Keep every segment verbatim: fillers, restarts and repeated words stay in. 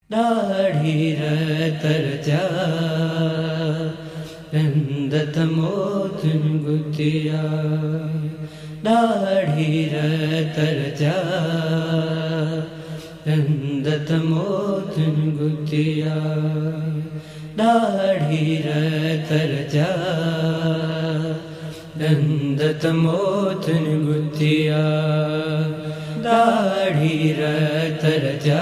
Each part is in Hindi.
दाढ़ी तरजा रंदत मोतन गुतिया दाढ़ी तरजा रंदत मोतन गुतिया दाढ़ी तरजा रंदत मोतन गुतिया दाढ़ी तरजा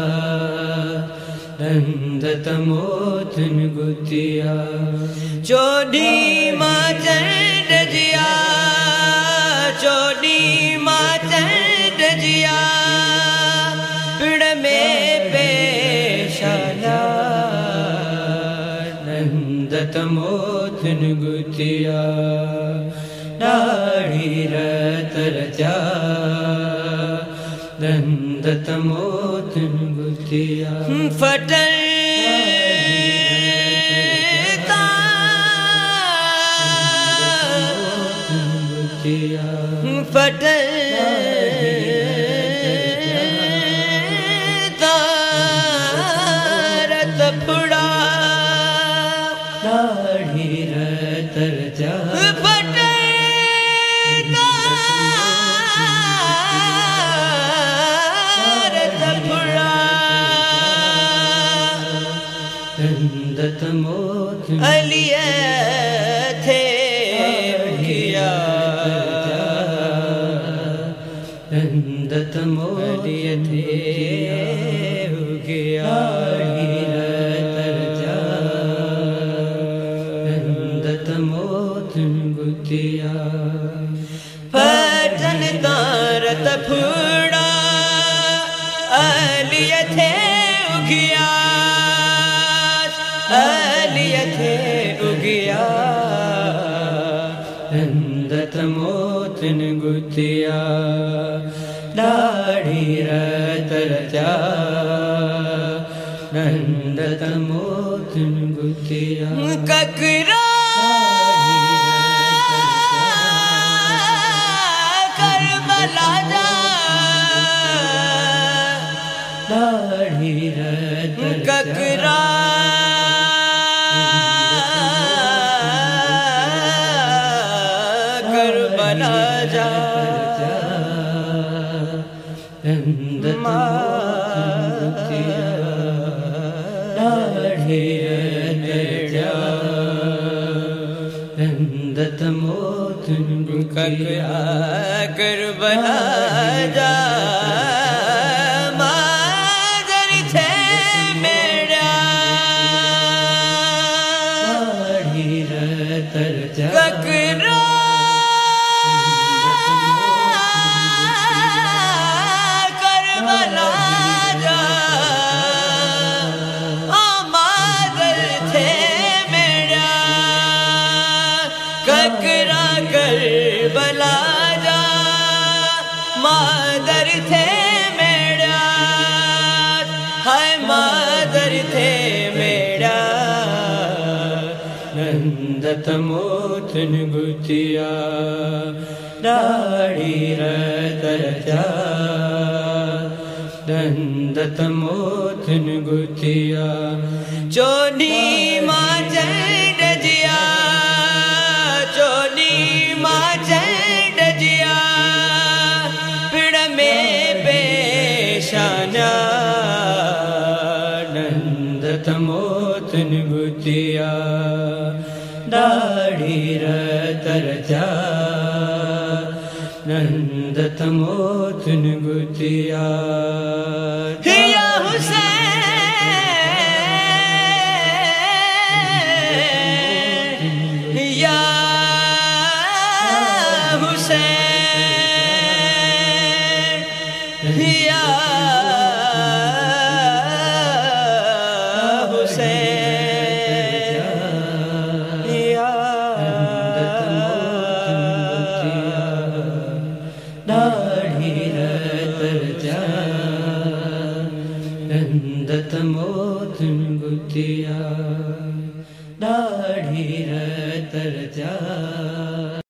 रंदत मोतन गुतिया चोडी मां चंड जिया चोडी मां चंड जिया पिड़ में पेशाला रंदत मोतन गुतिया दाढ़ी तरजा रंदत मोतन गुतिया फटल फटल तारत फुड़ा दाढ़ी तरजा रंदत मोतन अलिया थे किया रंदत मोलिया थे किया तरजा रंदत मोतन गुतिया फटन तारत फुड़ा अलिया थे उगिया अलिया थे उगिया रंदत मोतन गुतिया दाढ़ी तरजा रंदत मोतन गुतिया ककरा करबला जा दाढ़ी ककरा करबला जा रंदत मोतन गुतिया दाढ़ी तरजा रंदत मोतन गुतिया करबला जा मादर थे मेरा दाढ़ी तरजा ककरा ककरा करबला जा मादर थे मेरा हाय मादर थे मेरा रंदत मोतन गुतिया दाढ़ी तरजा रंदत मोतन गुतिया चोडी मां चंड जिया चोडी मां चंड जिया पिड़ में पेशाना रंदत मोतन गुतिया दाढ़ी तरजा रंदत मोतन गुतिया या हुसैन या हुसैन या हुसैन या दाढ़ी तरजा रंदत मोतन गुतिया दाढ़ी तरजा।